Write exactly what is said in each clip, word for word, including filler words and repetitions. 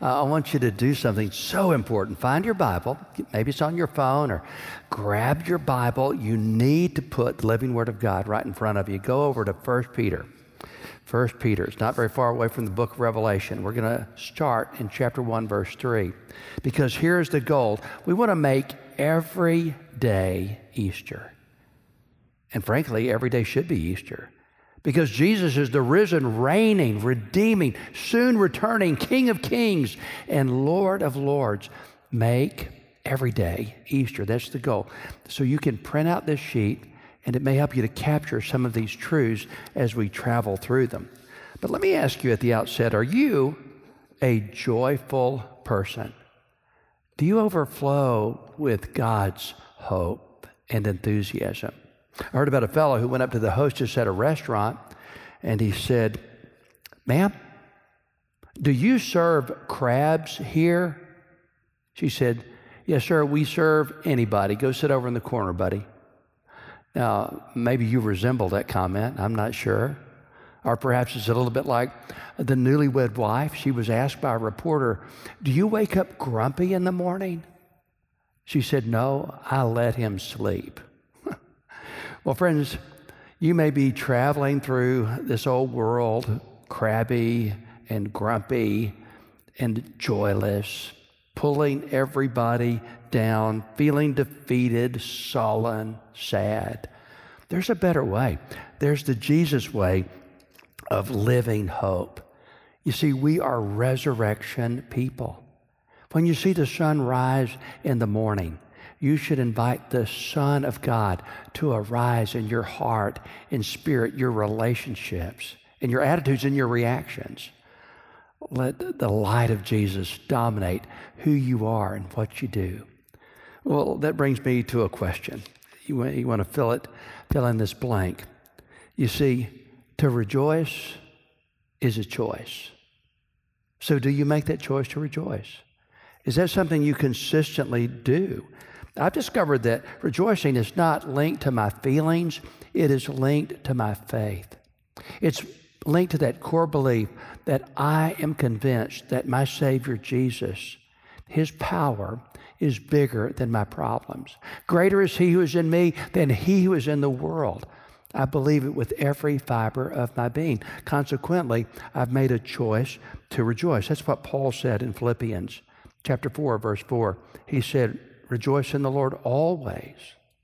uh, I want you to do something so important. Find your Bible. Maybe it's on your phone, or grab your Bible. You need to put the living Word of God right in front of you. Go over to First Peter. First Peter. It's not very far away from the book of Revelation. We're going to start in chapter one, verse three, because here's the goal. We want to make every day Easter. And frankly, every day should be Easter, because Jesus is the risen, reigning, redeeming, soon returning King of Kings and Lord of Lords. Make every day Easter. That's the goal. So you can print out this sheet, and it may help you to capture some of these truths as we travel through them. But let me ask you at the outset, are you a joyful person? Do you overflow with God's hope and enthusiasm? I heard about a fellow who went up to the hostess at a restaurant, and he said, "Ma'am, do you serve crabs here?" She said, "Yes, sir, we serve anybody. Go sit over in the corner, buddy." Now, maybe you resemble that comment. I'm not sure. Or perhaps it's a little bit like the newlywed wife. She was asked by a reporter, "Do you wake up grumpy in the morning?" She said, "No, I let him sleep." Well, friends, you may be traveling through this old world, crabby and grumpy and joyless, pulling everybody down, feeling defeated, sullen, sad. There's a better way. There's the Jesus way of living hope. You see, we are resurrection people. When you see the sun rise in the morning, you should invite the Son of God to arise in your heart, in spirit, your relationships, in your attitudes and your reactions. Let the light of Jesus dominate who you are and what you do. Well, that brings me to a question. You want, you want to fill it, fill in this blank. You see, to rejoice is a choice. So do you make that choice to rejoice? Is that something you consistently do? I've discovered that rejoicing is not linked to my feelings. It is linked to my faith. It's linked to that core belief that I am convinced that my Savior Jesus, His power is bigger than my problems. Greater is He who is in me than he who is in the world. I believe it with every fiber of my being. Consequently, I've made a choice to rejoice. That's what Paul said in Philippians chapter four, verse four. He said, "Rejoice in the Lord always."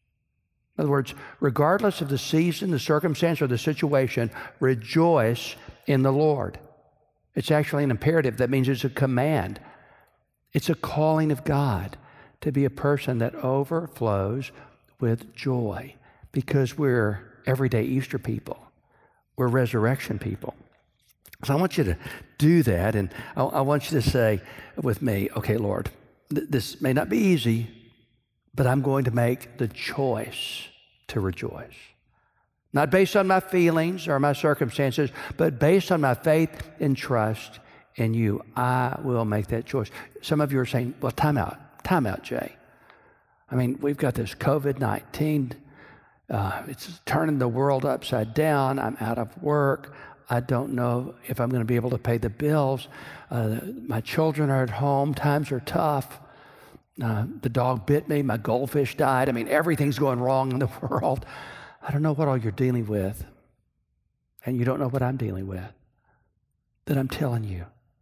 In other words, regardless of the season, the circumstance, or the situation, rejoice in the Lord. It's actually an imperative. That means it's a command. It's a calling of God to be a person that overflows with joy, because we're everyday Easter people. We're resurrection people. So I want you to do that, and I, I want you to say with me, "Okay, Lord, th- this may not be easy, but I'm going to make the choice to rejoice. Not based on my feelings or my circumstances, but based on my faith and trust in you. I will make that choice." Some of you are saying, "Well, time out, time out, Jay. I mean, we've got this covid nineteen. Uh, it's turning the world upside down. I'm out of work. I don't know if I'm going to be able to pay the bills. Uh, my children are at home. Times are tough. Uh, the dog bit me. My goldfish died. I mean, everything's going wrong in the world. I don't know what all you're dealing with. And you don't know what I'm dealing with. Then I'm telling you,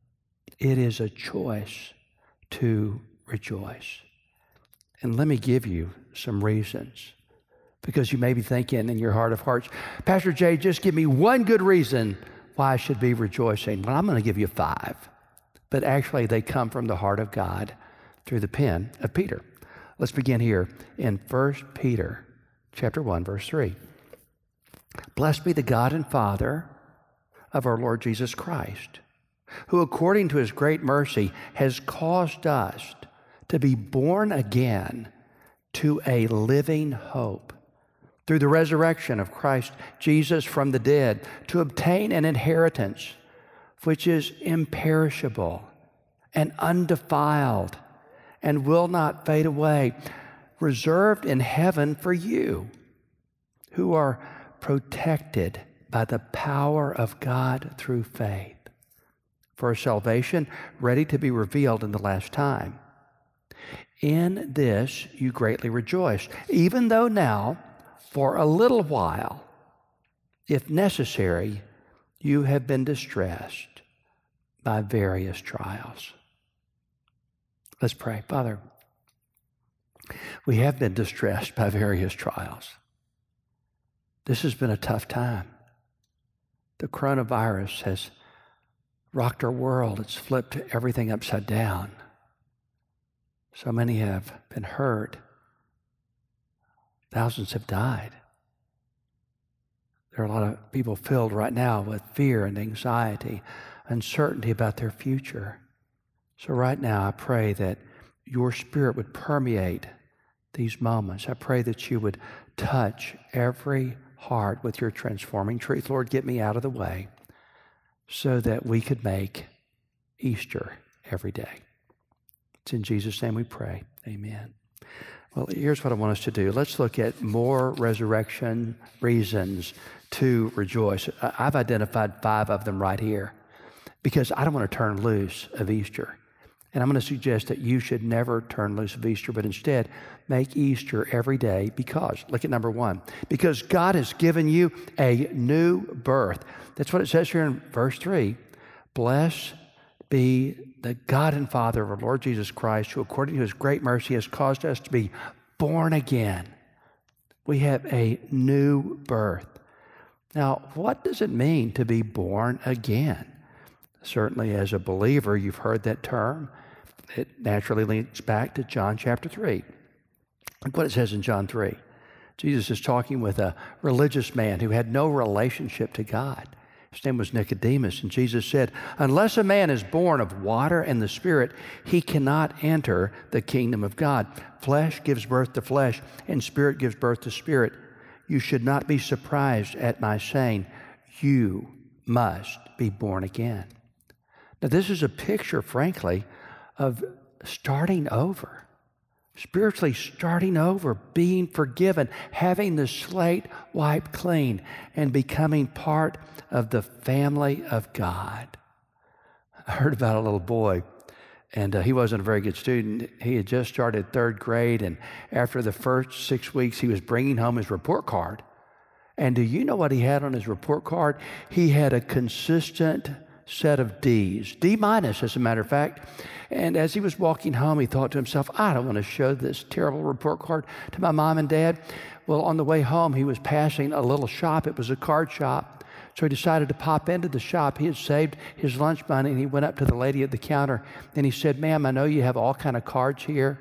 it is a choice to rejoice. And let me give you some reasons. Because you may be thinking in your heart of hearts, "Pastor Jay, just give me one good reason why I should be rejoicing." Well, I'm going to give you five. But actually, they come from the heart of God through the pen of Peter. Let's begin here in First Peter chapter one, verse three. "Blessed be the God and Father of our Lord Jesus Christ, who according to His great mercy has caused us to be born again to a living hope through the resurrection of Christ Jesus from the dead, to obtain an inheritance which is imperishable and undefiled and will not fade away, reserved in heaven for you, who are protected by the power of God through faith, for a salvation ready to be revealed in the last time. In this you greatly rejoice, even though now, for a little while, if necessary, you have been distressed by various trials. Let's pray. Father, we have been distressed by various trials. This has been a tough time. The coronavirus has rocked our world. It's flipped everything upside down. So many have been hurt. Thousands have died. There are a lot of people filled right now with fear and anxiety, uncertainty about their future. So right now I pray that your Spirit would permeate these moments. I pray that you would touch every heart with your transforming truth. Lord, get me out of the way so that we could make Easter every day. It's in Jesus' name we pray. Amen. Well, here's what I want us to do. Let's look at more resurrection reasons to rejoice. I've identified five of them right here because I don't want to turn loose of Easter. And I'm going to suggest that you should never turn loose of Easter, but instead make Easter every day because, look at number one, because God has given you a new birth. That's what it says here in verse three. Blessed be the God and Father of our Lord Jesus Christ, who according to his great mercy has caused us to be born again. We have a new birth. Now, what does it mean to be born again? Certainly as a believer, you've heard that term. It naturally links back to John chapter three. Look what it says in John three. Jesus is talking with a religious man who had no relationship to God. His name was Nicodemus, and Jesus said, unless a man is born of water and the Spirit, he cannot enter the kingdom of God. Flesh gives birth to flesh, and Spirit gives birth to spirit. You should not be surprised at my saying, you must be born again. Now, this is a picture, frankly, of starting over, spiritually starting over, being forgiven, having the slate wiped clean, and becoming part of the family of God. I heard about a little boy, and uh, he wasn't a very good student. He had just started third grade, and after the first six weeks, he was bringing home his report card. And do you know what he had on his report card? He had a consistent set of D's, D minus, as a matter of fact. And as he was walking home, he thought to himself, I don't want to show this terrible report card to my mom and dad. Well, on the way home, he was passing a little shop. It was a card shop. So he decided to pop into the shop. He had saved his lunch money, and he went up to the lady at the counter, and he said, ma'am, I know you have all kind of cards here.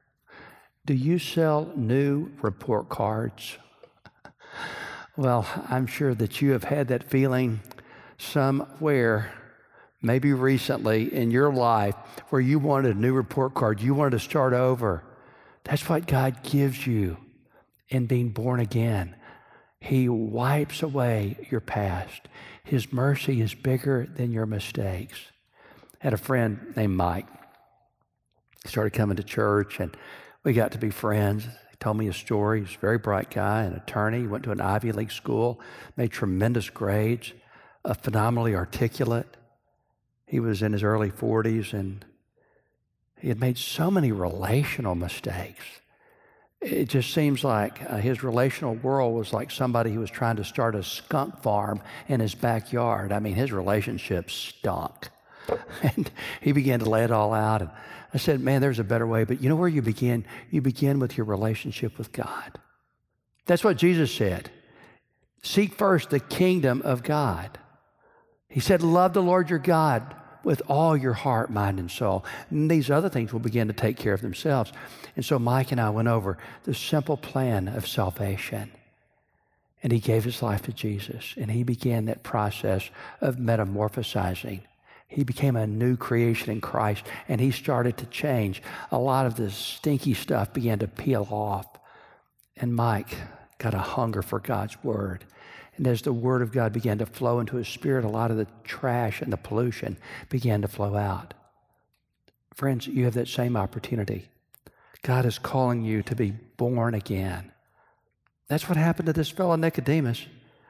Do you sell new report cards? Well, I'm sure that you have had that feeling somewhere, maybe recently in your life, where you wanted a new report card. You wanted to start over. That's what God gives you in being born again. He wipes away your past. His mercy is bigger than your mistakes. I had a friend named Mike. He started coming to church, and we got to be friends. He told me a story. He's a very bright guy, an attorney. He went to an Ivy League school, made tremendous grades, uh, phenomenally articulate. He was in his early forties, and he had made so many relational mistakes. It just seems like uh, his relational world was like somebody who was trying to start a skunk farm in his backyard. I mean, his relationships stunk. And he began to lay it all out. And I said, man, there's a better way. But you know where you begin? You begin with your relationship with God. That's what Jesus said. Seek first the kingdom of God. He said, love the Lord your God with all your heart, mind, and soul. And these other things will begin to take care of themselves. And so Mike and I went over the simple plan of salvation. And he gave his life to Jesus. And he began that process of metamorphosizing. He became a new creation in Christ. And he started to change. A lot of the stinky stuff began to peel off. And Mike got a hunger for God's word. And as the Word of God began to flow into his spirit, a lot of the trash and the pollution began to flow out. Friends, you have that same opportunity. God is calling you to be born again. That's what happened to this fellow Nicodemus.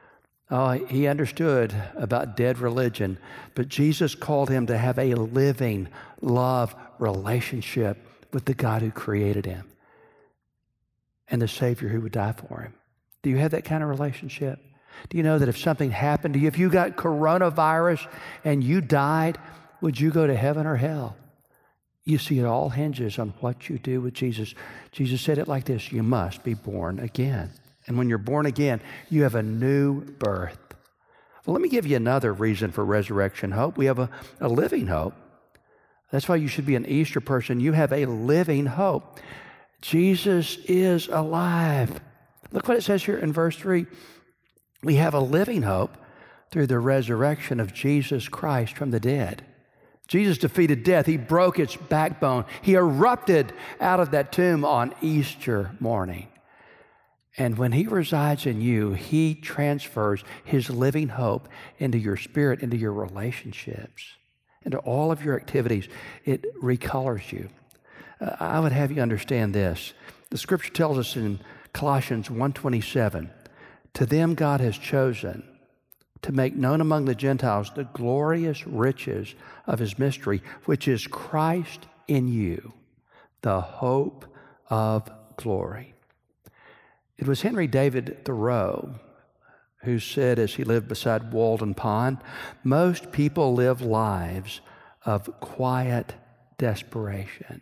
Oh, he understood about dead religion, but Jesus called him to have a living love relationship with the God who created him and the Savior who would die for him. Do you have that kind of relationship? Do you know that if something happened to you, if you got coronavirus and you died, would you go to heaven or hell? You see, it all hinges on what you do with Jesus. Jesus said it like this: you must be born again. And when you're born again, you have a new birth. Well, let me give you another reason for resurrection hope. We have a, a living hope. That's why you should be an Easter person. You have a living hope. Jesus is alive. Look what it says here in verse three. We have a living hope through the resurrection of Jesus Christ from the dead. Jesus defeated death. He broke its backbone. He erupted out of that tomb on Easter morning. And when he resides in you, he transfers his living hope into your spirit, into your relationships, into all of your activities. It recolors you. Uh, I would have you understand this. The scripture tells us in Colossians one twenty-seven, to them God has chosen to make known among the Gentiles the glorious riches of his mystery, which is Christ in you, the hope of glory. It was Henry David Thoreau who said, as he lived beside Walden Pond, most people live lives of quiet desperation.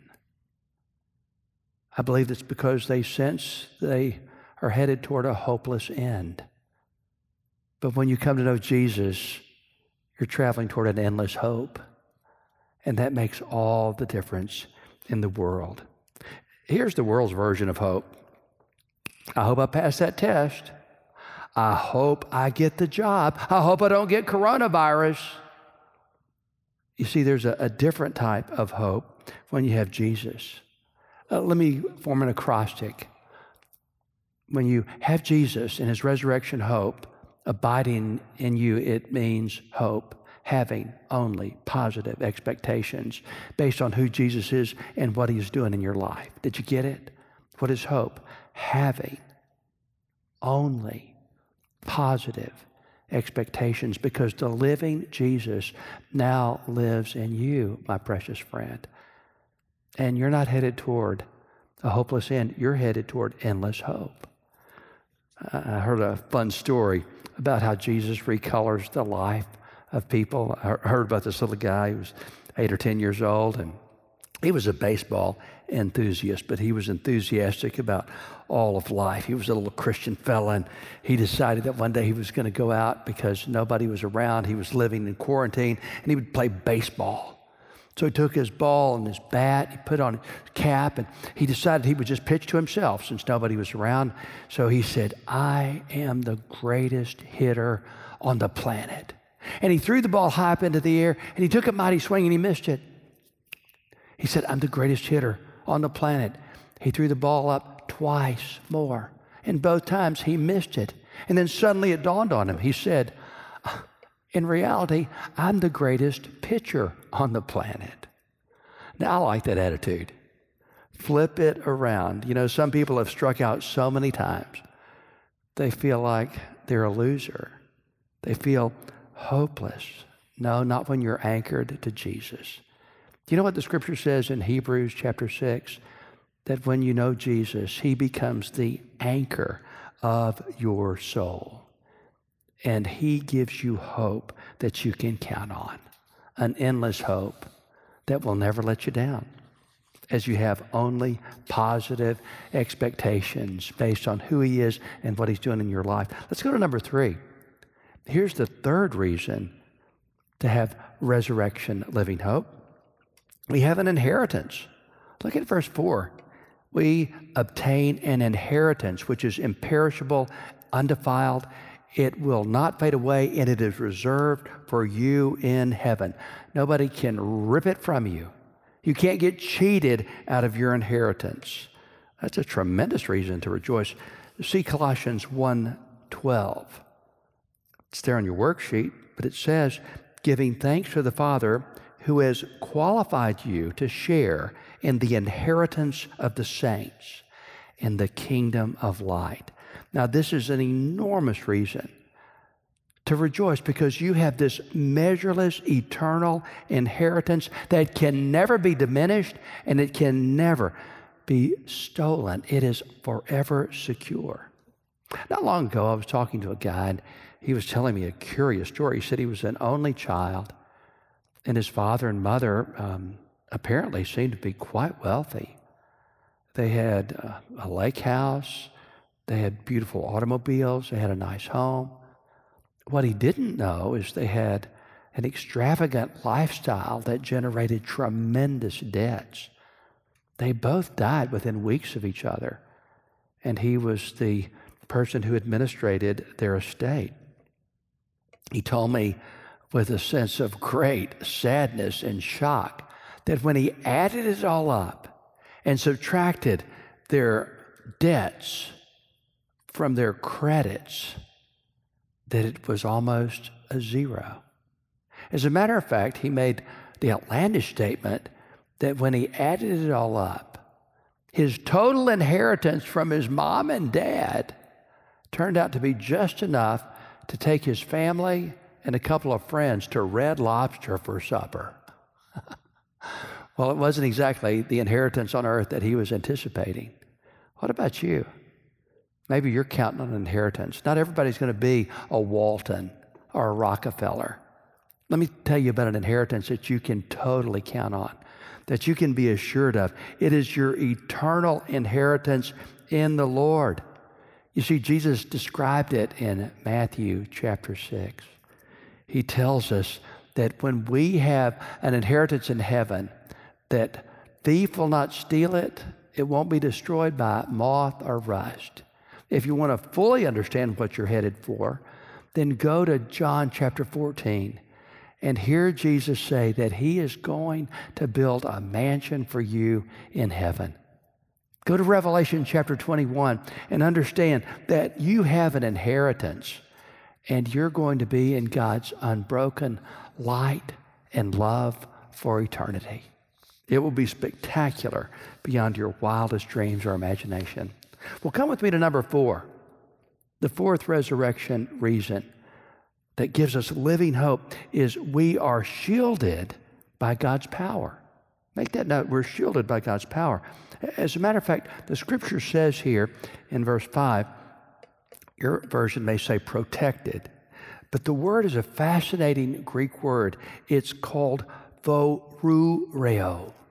I believe it's because they sense they are headed toward a hopeless end. But when you come to know Jesus, you're traveling toward an endless hope. And that makes all the difference in the world. Here's the world's version of hope. I hope I pass that test. I hope I get the job. I hope I don't get coronavirus. You see, there's a, a different type of hope when you have Jesus. Uh, let me form an acrostic. When you have Jesus and his resurrection hope abiding in you, it means hope, having only positive expectations based on who Jesus is and what he's doing in your life. Did you get it? What is hope? Having only positive expectations, because the living Jesus now lives in you, my precious friend. And you're not headed toward a hopeless end. You're headed toward endless hope. I heard a fun story about how Jesus recolors the life of people. I heard about this little guy who was eight or ten years old, and he was a baseball enthusiast, but he was enthusiastic about all of life. He was a little Christian fella, and he decided that one day he was going to go out because nobody was around. He was living in quarantine, and he would play baseball. So he took his ball and his bat, he put on his cap, and he decided he would just pitch to himself since nobody was around. So he said, I am the greatest hitter on the planet. And he threw the ball high up into the air, and he took a mighty swing, and he missed it. He said, I'm the greatest hitter on the planet. He threw the ball up twice more, and both times he missed it. And then suddenly it dawned on him. He said, in reality, I'm the greatest pitcher on the planet. Now, I like that attitude. Flip it around. You know, some people have struck out so many times, they feel like they're a loser. They feel hopeless. No, not when you're anchored to Jesus. Do you know what the scripture says in Hebrews chapter six? That when you know Jesus, he becomes the anchor of your soul. And he gives you hope that you can count on. An endless hope that will never let you down, as you have only positive expectations based on who he is and what he's doing in your life. Let's go to number three. Here's the third reason to have resurrection living hope. We have an inheritance. Look at verse four. We obtain an inheritance which is imperishable, undefiled. It will not fade away, and it is reserved for you in heaven. Nobody can rip it from you. You can't get cheated out of your inheritance. That's a tremendous reason to rejoice. See Colossians one twelve. It's there on your worksheet, but it says, giving thanks to the Father who has qualified you to share in the inheritance of the saints in the kingdom of light. Now, this is an enormous reason to rejoice because you have this measureless, eternal inheritance that can never be diminished and it can never be stolen. It is forever secure. Not long ago, I was talking to a guy, and he was telling me a curious story. He said he was an only child, and his father and mother um, apparently seemed to be quite wealthy. They had uh, a lake house. They had beautiful automobiles. They had a nice home. What he didn't know is they had an extravagant lifestyle that generated tremendous debts. They both died within weeks of each other, and he was the person who administrated their estate. He told me with a sense of great sadness and shock that when he added it all up and subtracted their debts from their credits, that it was almost a zero. As a matter of fact, he made the outlandish statement that when he added it all up, his total inheritance from his mom and dad turned out to be just enough to take his family and a couple of friends to Red Lobster for supper. Well, it wasn't exactly the inheritance on earth that he was anticipating. What about you? Maybe you're counting on an inheritance. Not everybody's going to be a Walton or a Rockefeller. Let me tell you about an inheritance that you can totally count on, that you can be assured of. It is your eternal inheritance in the Lord. You see, Jesus described it in Matthew chapter six. He tells us that when we have an inheritance in heaven, that thief will not steal it, it won't be destroyed by moth or rust. If you want to fully understand what you're headed for, then go to John chapter fourteen and hear Jesus say that he is going to build a mansion for you in heaven. Go to Revelation chapter twenty-one and understand that you have an inheritance and you're going to be in God's unbroken light and love for eternity. It will be spectacular beyond your wildest dreams or imagination. Well, come with me to number four, the fourth resurrection reason that gives us living hope is we are shielded by God's power. Make that note, we're shielded by God's power. As a matter of fact, the scripture says here in verse five, your version may say protected, but the word is a fascinating Greek word. It's called vorureo,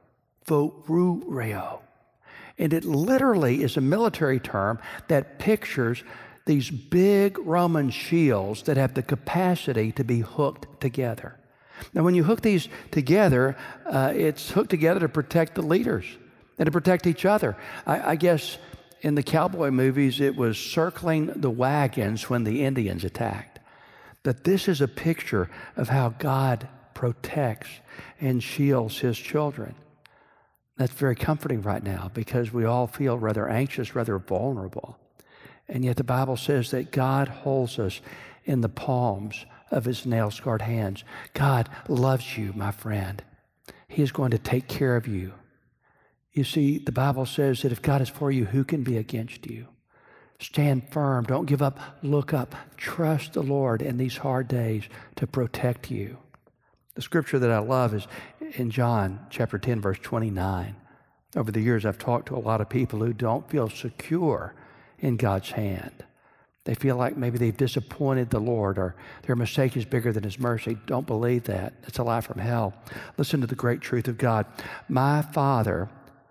vorureo. And it literally is a military term that pictures these big Roman shields that have the capacity to be hooked together. Now, when you hook these together, uh, it's hooked together to protect the leaders and to protect each other. I, I guess in the cowboy movies, it was circling the wagons when the Indians attacked. But this is a picture of how God protects and shields his children. That's very comforting right now because we all feel rather anxious, rather vulnerable. And yet the Bible says that God holds us in the palms of his nail-scarred hands. God loves you, my friend. He is going to take care of you. You see, the Bible says that if God is for you, who can be against you? Stand firm. Don't give up. Look up. Trust the Lord in these hard days to protect you. The scripture that I love is in John chapter ten, verse twenty-nine. Over the years, I've talked to a lot of people who don't feel secure in God's hand. They feel like maybe they've disappointed the Lord or their mistake is bigger than his mercy. Don't believe that. It's a lie from hell. Listen to the great truth of God. My Father,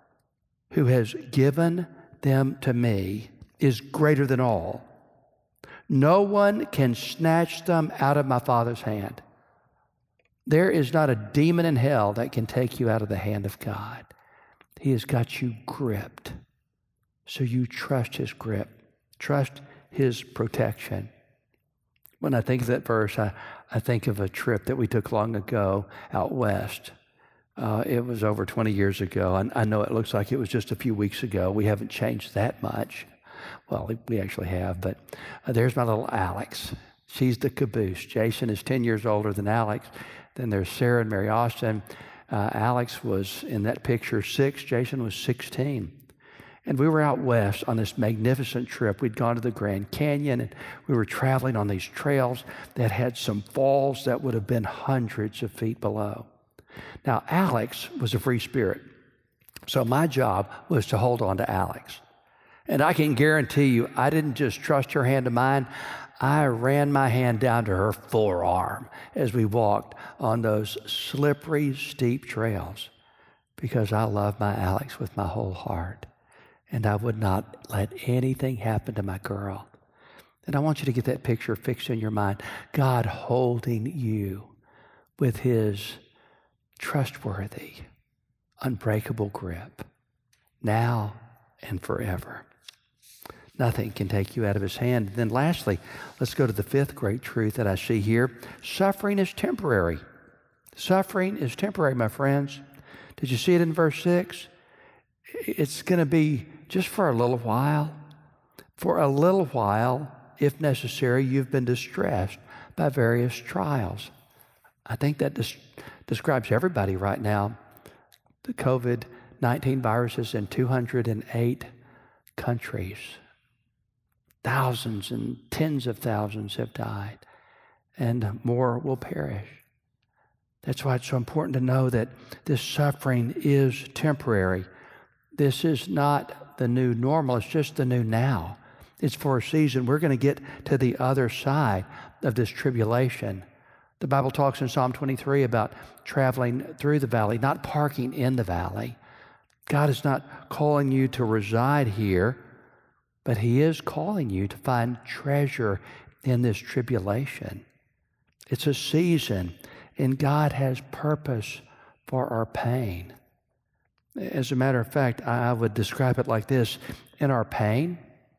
who has given them to me, is greater than all. No one can snatch them out of my Father's hand. There is not a demon in hell that can take you out of the hand of God. He has got you gripped. So you trust his grip. Trust his protection. When I think of that verse, I, I think of a trip that we took long ago out west. Uh, it was over twenty years ago. I, I know it looks like it was just a few weeks ago. We haven't changed that much. Well, we actually have, but uh, there's my little Alex. She's the caboose. Jason is ten years older than Alex. Then there's Sarah and Mary Austin. Uh, Alex was in that picture six. Jason was sixteen. And we were out west on this magnificent trip. We'd gone to the Grand Canyon, and we were traveling on these trails that had some falls that would have been hundreds of feet below. Now, Alex was a free spirit, so my job was to hold on to Alex. And I can guarantee you, I didn't just trust her hand to mine. I ran my hand down to her forearm as we walked on those slippery, steep trails, because I love my Alex with my whole heart. And I would not let anything happen to my girl. And I want you to get that picture fixed in your mind. God holding you with his trustworthy, unbreakable grip, now and forever. Nothing can take you out of his hand. And then lastly, let's go to the fifth great truth that I see here. Suffering is temporary. Suffering is temporary, my friends. Did you see it in verse six? It's going to be just for a little while. For a little while, if necessary, you've been distressed by various trials. I think that des- describes everybody right now. The COVID nineteen virus is in two hundred eight countries. Thousands and tens of thousands have died, and more will perish. That's why it's so important to know that this suffering is temporary. This is not the new normal. It's just the new now. It's for a season. We're going to get to the other side of this tribulation. The Bible talks in Psalm twenty-three about traveling through the valley, not parking in the valley. God is not calling you to reside here, but he is calling you to find treasure in this tribulation. It's a season, and God has purpose for our pain. As a matter of fact, I would describe it like this. In our pain,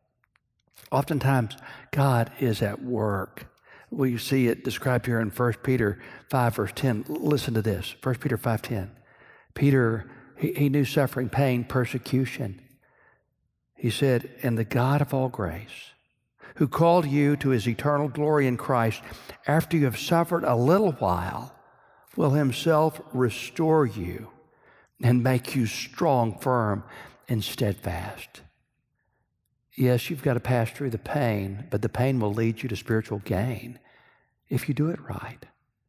oftentimes God is at work. We see it described here in First Peter five, verse ten. Listen to this, First Peter five ten. Peter, he, he knew suffering, pain, persecution. He said, and the God of all grace, who called you to his eternal glory in Christ, after you have suffered a little while, will himself restore you and make you strong, firm, and steadfast. Yes, you've got to pass through the pain, but the pain will lead you to spiritual gain if you do it right.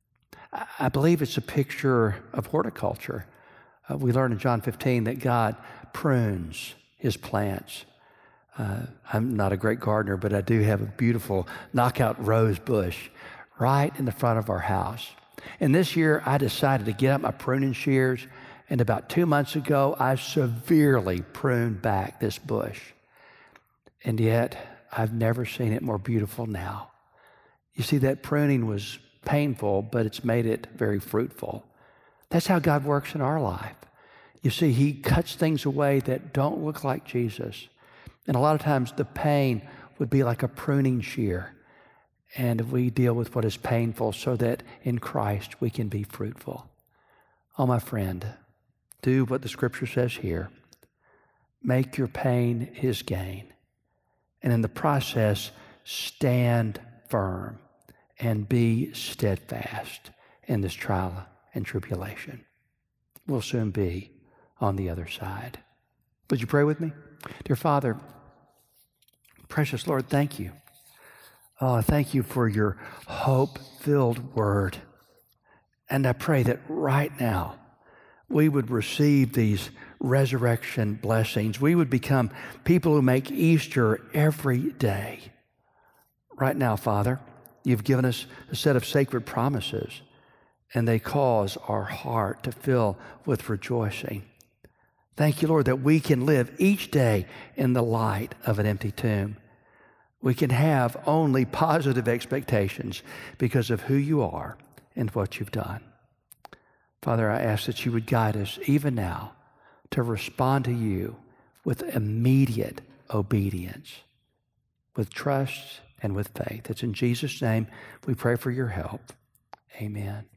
I believe it's a picture of horticulture. Uh, we learn in John fifteen that God prunes his plants. Uh, I'm not a great gardener, but I do have a beautiful knockout rose bush right in the front of our house. And this year, I decided to get out my pruning shears, and about two months ago, I severely pruned back this bush. And yet, I've never seen it more beautiful now. You see, that pruning was painful, but it's made it very fruitful. That's how God works in our life. You see, he cuts things away that don't look like Jesus. And a lot of times the pain would be like a pruning shear. And we deal with what is painful so that in Christ we can be fruitful. Oh, my friend, do what the scripture says here. Make your pain his gain. And in the process, stand firm and be steadfast in this trial and tribulation. We'll soon be on the other side. Would you pray with me? Dear Father, precious Lord, thank you. Oh, thank you for your hope-filled word. And I pray that right now we would receive these resurrection blessings. We would become people who make Easter every day. Right now, Father, you've given us a set of sacred promises, and they cause our heart to fill with rejoicing. Thank you, Lord, that we can live each day in the light of an empty tomb. We can have only positive expectations because of who you are and what you've done. Father, I ask that you would guide us even now to respond to you with immediate obedience, with trust and with faith. It's in Jesus' name we pray for your help. Amen.